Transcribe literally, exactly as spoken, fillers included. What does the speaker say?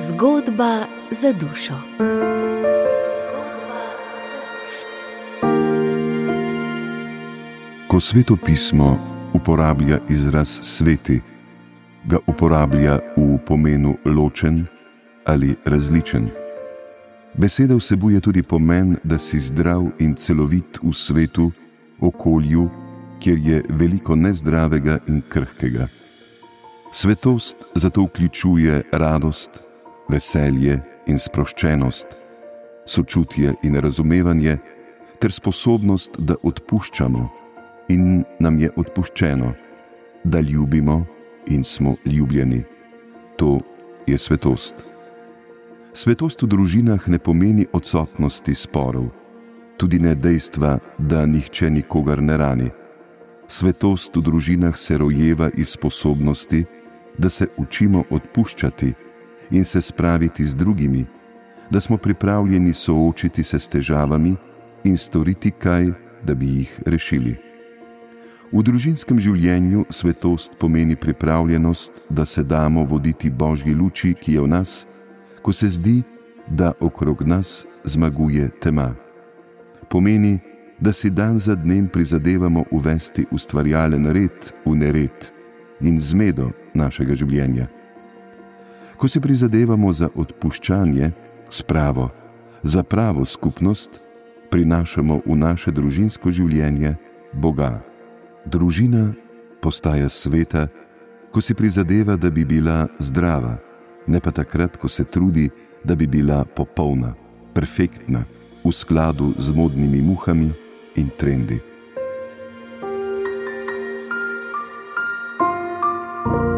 Zgodba za dušo. Ko Sveto pismo uporablja izraz sveti, ga uporablja v pomenu ločen ali različen. Beseda vsebuje tudi pomen, da si zdrav in celovit v svetu, okolju, kjer je veliko nezdravega in krhkega. Svetost zato vključuje radost, veselje in sproščenost, sočutje in razumevanje ter sposobnost, da odpuščamo in nam je odpuščeno, da ljubimo in smo ljubljeni. To je svetost. Svetost v družinah ne pomeni odsotnosti sporov, tudi ne dejstva, da nihče nikogar ne rani. Svetost v družinah se rojeva iz sposobnosti, da se učimo odpuščati in se spraviti z drugimi, da smo pripravljeni soočiti se s težavami in storiti kaj, da bi jih rešili. V družinskem življenju svetost pomeni pripravljenost, da se damo voditi Božji luči, ki je v nas, ko se zdi, da okrog nas zmaguje tema. Pomeni, da si dan za dnem prizadevamo uvesti ustvarjalen red v nered in zmedo našega življenja. Ko si prizadevamo za odpuščanje, spravo, za pravo skupnost, prinašamo v naše družinsko življenje Boga. Družina postaja sveta, ko si prizadeva, da bi bila zdrava, ne pa takrat, ko se trudi, da bi bila popolna, perfektna, v skladu z modnimi muhami in trendi.